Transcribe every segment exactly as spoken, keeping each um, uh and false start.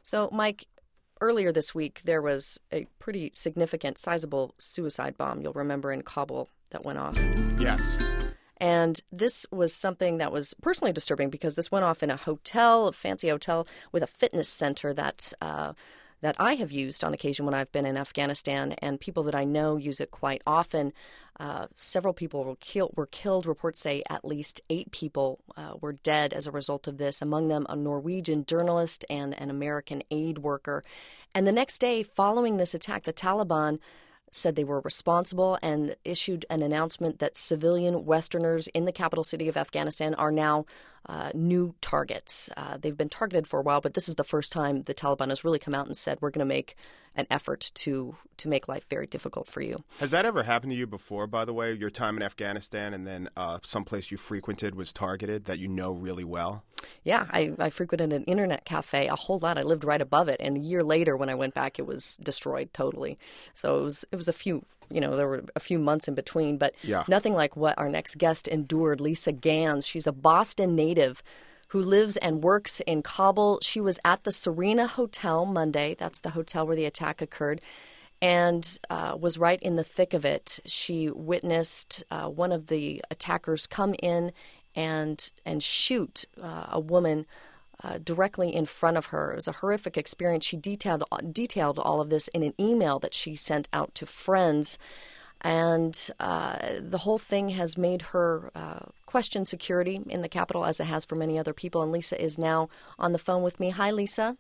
So, Mike, earlier this week, there was a pretty significant, sizable suicide bomb, you'll remember, in Kabul that went off. Yes. And this was something that was personally disturbing because this went off in a hotel, a fancy hotel with a fitness center that uh, that I have used on occasion when I've been in Afghanistan, and people that I know use it quite often. Uh, several people were, kill- were killed. Reports say at least eight people uh, were dead as a result of this, among them a Norwegian journalist and an American aid worker. And the next day, following this attack, the Taliban said they were responsible and issued an announcement that civilian Westerners in the capital city of Afghanistan are now uh, new targets. Uh, they've been targeted for a while, but this is the first time the Taliban has really come out and said, we're going to make an effort to to make life very difficult for you. Has that ever happened to you before, by the way, your time in Afghanistan and then uh, someplace you frequented was targeted that you know really well? Yeah, I, I frequented an internet cafe a whole lot. I lived right above it. And a year later, when I went back, it was destroyed totally. So it was it was a few, you know, there were a few months in between, but yeah. Nothing like what our next guest endured. Lisa Gans, she's a Boston native who lives and works in Kabul. She was at the Serena Hotel Monday. That's the hotel where the attack occurred, and uh, was right in the thick of it. She witnessed uh, one of the attackers come in and and shoot uh, a woman uh, directly in front of her. It was a horrific experience. She detailed detailed all of this in an email that she sent out to friends. And uh, the whole thing has made her uh, question security in the capital, as it has for many other people. And Lisa is now on the phone with me. Hi, Lisa.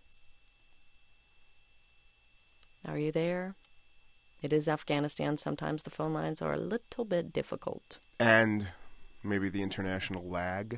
Are you there? It is Afghanistan. Sometimes the phone lines are a little bit difficult. And maybe the international lag.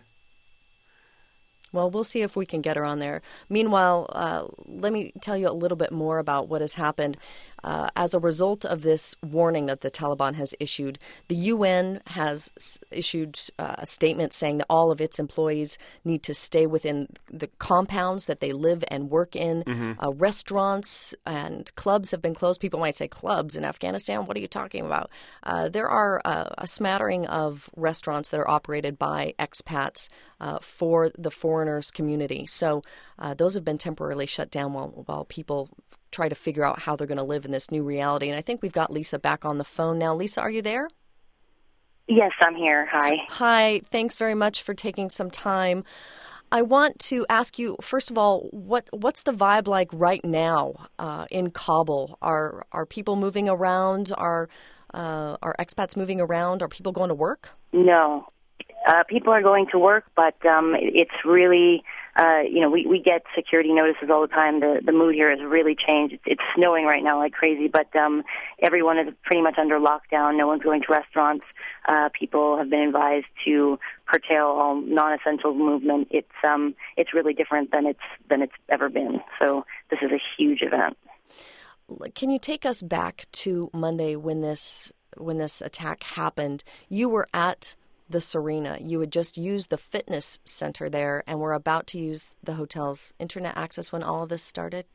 Well, we'll see if we can get her on there. Meanwhile, uh, let me tell you a little bit more about what has happened. Uh, as a result of this warning that the Taliban has issued, the U N has s- issued uh, a statement saying that all of its employees need to stay within the compounds that they live and work in. Mm-hmm. Uh, restaurants and clubs have been closed. People might say, clubs in Afghanistan? What are you talking about? Uh, there are uh, a smattering of restaurants that are operated by expats uh, for the foreigners community. So uh, those have been temporarily shut down while, while people try to figure out how they're going to live in this new reality. And I think we've got Lisa back on the phone now. Lisa, are you there? Yes, I'm here. Hi. Hi. Thanks very much for taking some time. I want to ask you, first of all, what what's the vibe like right now uh, in Kabul? Are are people moving around? Are uh, are expats moving around? Are people going to work? No. Uh, people are going to work, but um, it's really, uh, you know, we, we get security notices all the time. The the mood here has really changed. It's, it's snowing right now like crazy, but um, everyone is pretty much under lockdown. No one's going to restaurants. Uh, people have been advised to curtail all non-essential movement. It's um, it's really different than it's than it's ever been. So this is a huge event. Can you take us back to Monday when this when this attack happened? You were at the Serena. You had just used the fitness center there and were about to use the hotel's internet access when all of this started?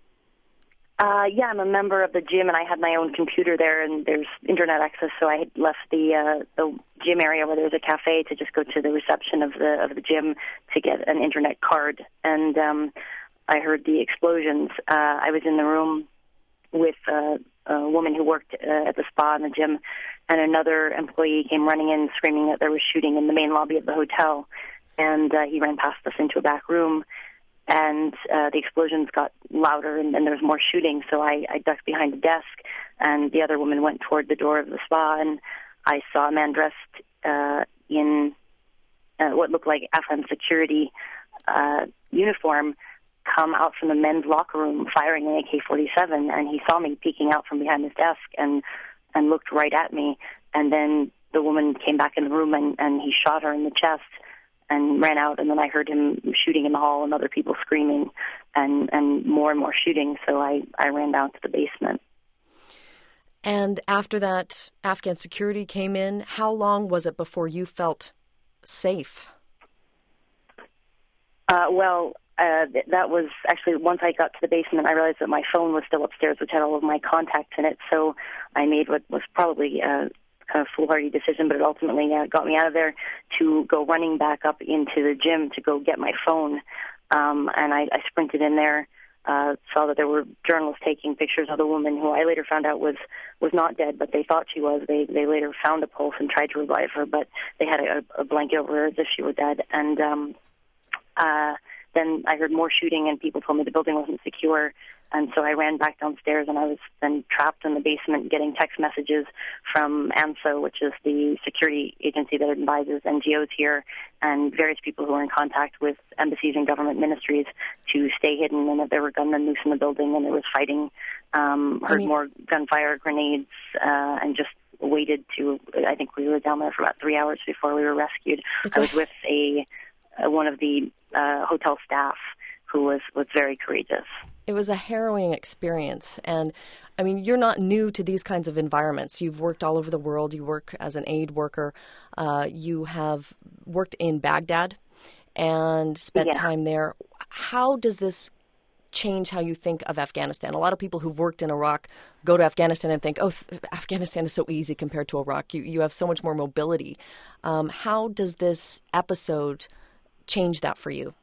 Uh, yeah, I'm a member of the gym, and I had my own computer there, and there's internet access, so I had left the uh, the gym area where there's a cafe to just go to the reception of the of the gym to get an internet card. And um, I heard the explosions. Uh, I was in the room with uh, a woman who worked uh, at the spa in the gym, and another employee came running in screaming that there was shooting in the main lobby of the hotel, and uh, he ran past us into a back room, and uh, the explosions got louder, and, and there was more shooting, so I, I ducked behind the desk, and the other woman went toward the door of the spa, and I saw a man dressed uh, in uh, what looked like Afghan security uh, uniform come out from the men's locker room firing an A K forty-seven, and he saw me peeking out from behind his desk and and looked right at me, and then the woman came back in the room and, and he shot her in the chest and ran out, and then I heard him shooting in the hall and other people screaming and, and more and more shooting, so I, I ran down to the basement. And after that, Afghan security came in. How long was it before you felt safe? Uh, well, Uh, th- that was actually, once I got to the basement, I realized that my phone was still upstairs, which had all of my contacts in it. So I made what was probably a kind of foolhardy decision, but it ultimately uh, got me out of there to go running back up into the gym to go get my phone. Um, and I, I sprinted in there uh, saw that there were journalists taking pictures of the woman who I later found out was, was not dead, but they thought she was. They they later found a pulse and tried to revive her, but they had a, a blanket over her as if she were dead. And um, uh, then I heard more shooting, and people told me the building wasn't secure. And so I ran back downstairs, and I was then trapped in the basement getting text messages from ANSO, which is the security agency that advises N G Os here, and various people who are in contact with embassies and government ministries to stay hidden, and that there were gunmen loose in the building, and there was fighting. Um, heard I mean, more gunfire, grenades, uh, and just waited to, I think we were down there for about three hours before we were rescued. I was a... with a uh, one of the uh, hotel staff who was, was very courageous. It was a harrowing experience. And, I mean, you're not new to these kinds of environments. You've worked all over the world. You work as an aid worker. Uh, you have worked in Baghdad and spent yeah. time there. How does this change how you think of Afghanistan? A lot of people who've worked in Iraq go to Afghanistan and think, oh, Afghanistan is so easy compared to Iraq. You, you have so much more mobility. Um, how does this episode change that for you?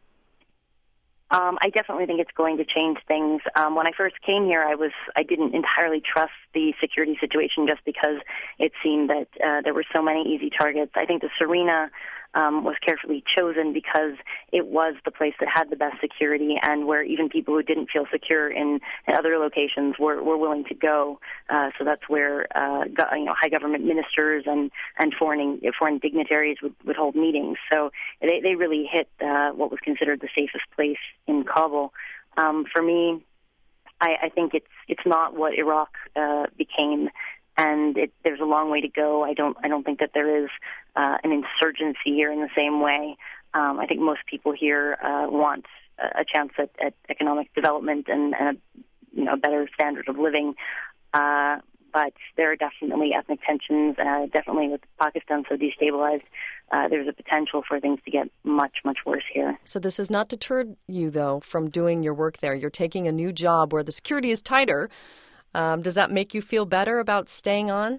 Um, I definitely think it's going to change things. Um, when I first came here, I was I didn't entirely trust the security situation just because it seemed that uh, there were so many easy targets. I think the Serena um, was carefully chosen because it was the place that had the best security, and where even people who didn't feel secure in, in other locations were, were willing to go. Uh, so that's where uh, go, you know high government ministers and and foreign foreign dignitaries would, would hold meetings. So they they really hit uh, what was considered the safest place in Kabul. Um, for me, I, I think it's it's not what Iraq uh, became, and it, there's a long way to go. I don't I don't think that there is uh, an insurgency here in the same way. Um, I think most people here uh, want a, a chance at, at economic development and, and a you know better standard of living. Uh, but there are definitely ethnic tensions, uh, definitely with Pakistan so destabilized. Uh, there's a potential for things to get much, much worse here. So this has not deterred you, though, from doing your work there. You're taking a new job where the security is tighter. Um, does that make you feel better about staying on?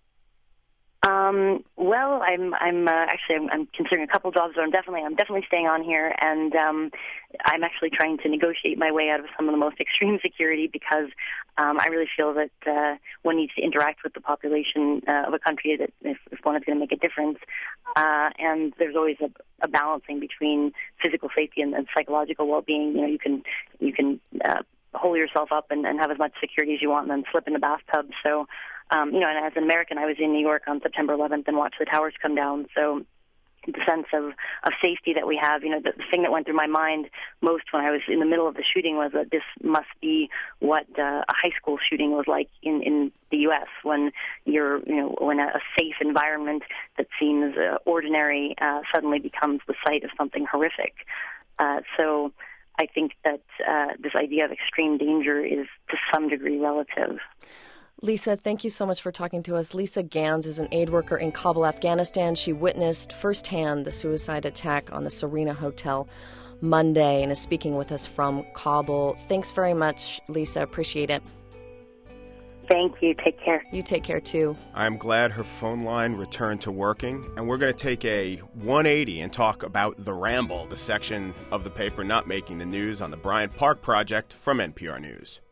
Um, well, I'm, I'm uh, actually I'm, I'm considering a couple jobs, but I'm definitely I'm definitely staying on here, and um, I'm actually trying to negotiate my way out of some of the most extreme security because um, I really feel that uh, one needs to interact with the population uh, of a country that if, if one is going to make a difference, uh, and there's always a, a balancing between physical safety and, and psychological well-being. You know, you can you can uh, hole yourself up and, and have as much security as you want, and then slip in the bathtub. So. Um, you know, and as an American, I was in New York on September eleventh and watched the towers come down. So the sense of, of safety that we have, you know, the, the thing that went through my mind most when I was in the middle of the shooting was that this must be what uh, a high school shooting was like in, in the U S when you're, you know, when a, a safe environment that seems uh, ordinary uh, suddenly becomes the site of something horrific. Uh, so I think that uh, this idea of extreme danger is to some degree relative. Lisa, thank you so much for talking to us. Lisa Gans is an aid worker in Kabul, Afghanistan. She witnessed firsthand the suicide attack on the Serena Hotel Monday and is speaking with us from Kabul. Thanks very much, Lisa. Appreciate it. Thank you. Take care. You take care, too. I'm glad her phone line returned to working, and we're going to take a one eighty and talk about The Ramble, the section of the paper not making the news on the Bryant Park Project from N P R News.